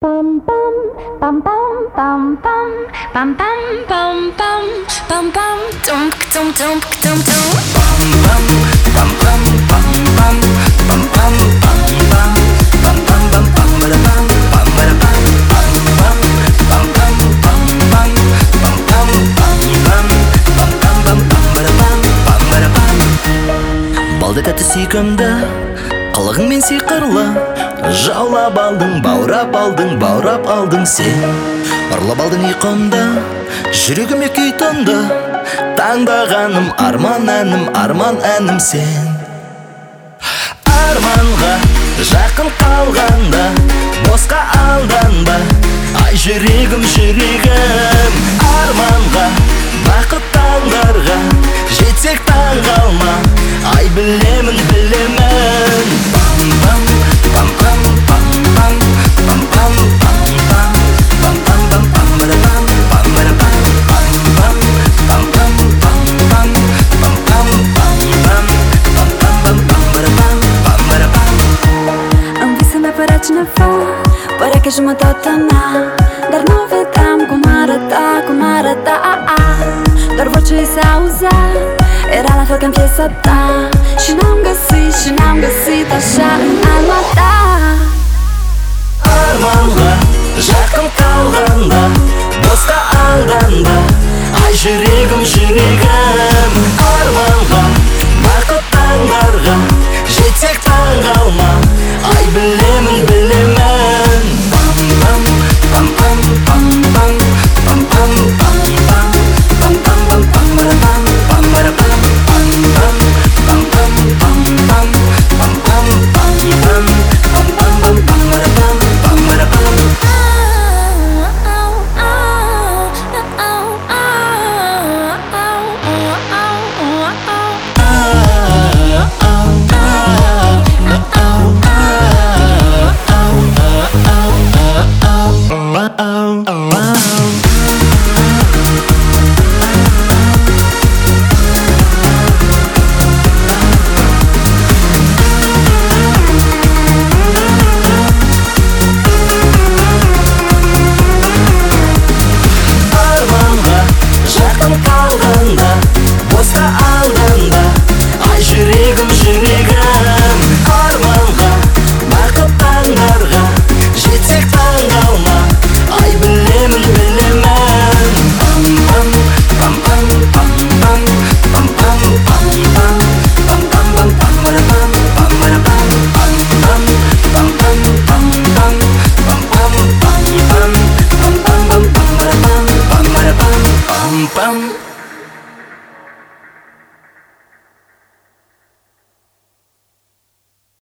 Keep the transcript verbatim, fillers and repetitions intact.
Bum bum bum bum bum bum bum bum bum bum bum bum dum dum dum dum dum bum bum bum bum bum bum bum bum bum bum bum bum bum bum bada bum bum bada bum bum bum bum bum bum bum bum bum bum bum bum bum bum bum bada bum bum bada bum балды тәтті сүйкімді қылығыңмен сиқырлы жаулап алдың, баурап алдың, баурап алдың сен. Ұрлап алдың ұйқымды, жүрегіме күй тұнды. Таңдағаным арман әнім, арман әнім сен. Арманға жақын қалғанда, босқа алданба. Ай жүрегім, жүрегім. Арманға, бақыт таңдарға, жетсек таң қалма. Ай білемін, білемін. Бам-бам, бам-бам, бам-бам, бам-бам, бам-бам, бам-бам, бам-бам, бам-бам, бам-бам, бам-бам, бам-бам, бам-бам, бам-бам, бам-бам, бам-бам, бам-бам, бам-бам. Învise-me părea cineva, părea că jumătatea mea, dar nu vedeam cum arăta, cum arăta. Doar vocea ei se auzea, era la fel ca în piesa ta. Și n-am găsit, și n-am găsit așa în alma ta. Armanға жақын қалғанда, босқа алданда. Ай жүрегім, жүрегім. Арманға, бақыт таңдарға, жетсек таң қалма. Ай білемін, білемін. Бам-бам, бам-бам, бам-бам, бам-бам, бам-бам, бам-бам, бам-бам, бам-бам, бам-бам, бам-бам, бам-бам, бам-бам, бам-бам, бам-бам, бам-бам, бам-бам, бам-бам. Қалғанда, босқа алданда. Ай жүрегім, жүрегім. Арманға, бақыт таңдарға, жетсек таң қалма. Ай білемін, білемін. Бам-бам, бам-бам, бам-бам, бам-бам, бам-бам, бам-бам, бам-бам, бам-бам, бам-бам, бам-бам, бам-бам, бам-бам, бам-бам, бам-бам, бам-бам, бам-бам, бам-бам, бам-бам.